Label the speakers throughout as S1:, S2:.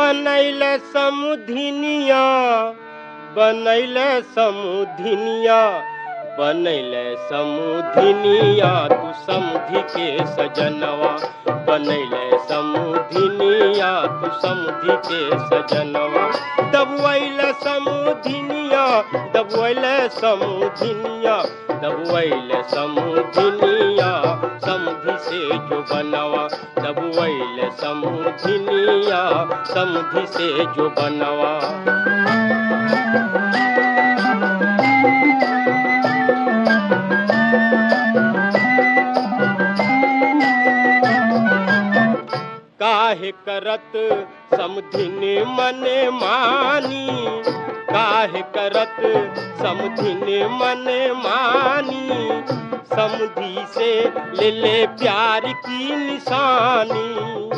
S1: बनैले समुधिनिया, बनैले समुधिनिया, बनैले समुधिनिया, तू समधि के सजनवा। बनैले समुधिनिया, तू समधि के सजनवा। दबवैले समुधिनिया, दबवैले समुधिनिया, दबवैले समुधिनिया, समधि से जो बनवा। दबवैले समुधिनिया, समधि से जो बनवा। काहे करत समधिनि मने मानी, काहे करत समधिनि मने मानी। समधि से ले ले प्यार की निशानी।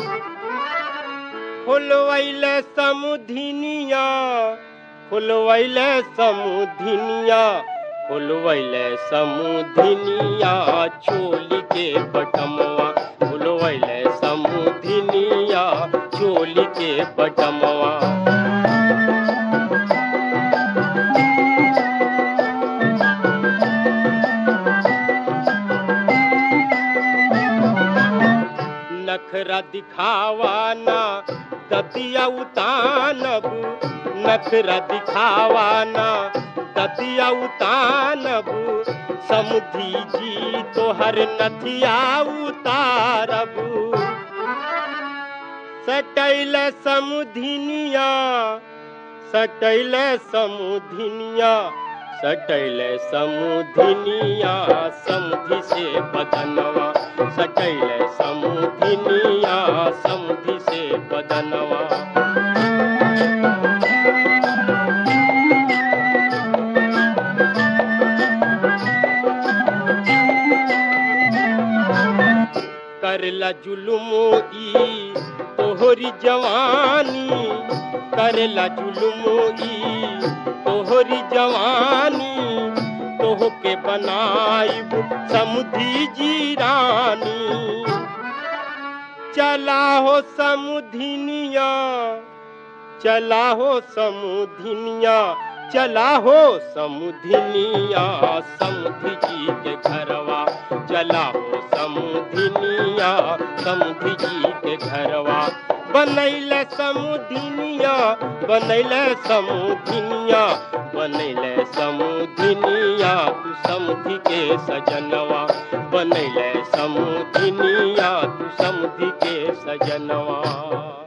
S1: खुलवैले समुधिनिया, खुलवैले समुधिनिया, खुलवैले समुधिनिया, चोली के बटमवा। खुलवैले समुधिनिया, चोली के बटमवा। नखरा दिखावाना दतिया उतानब, नखरा दिखावाना दतिया उतानब। समधि जी तोहर नथिया उतारब। सटैले समुधिनिया, सटैले समुधिनिया, सटैले समुधिनिया, समधि से बदनवा। सटैले समुधिनिया, समधि से बदनवा। करला जुलुमो ई तोहरी जवानी, करला जुलुमो ई तोहरी जवानी। तोह के बनाइब समधि जी रानी। चला हो समुधिनिया, चला हो समुधिनिया, चला हो समुधिनिया, समधि जी के घरवा। चला हो समुधिनिया, समधि जी के घरवा। बनैले समुधिनिया, बनैले समुधिनिया, बनैले समुधिनिया, तू समधि के सजनवा। बनैले समुधिनिया, तू समधि के सजनवा।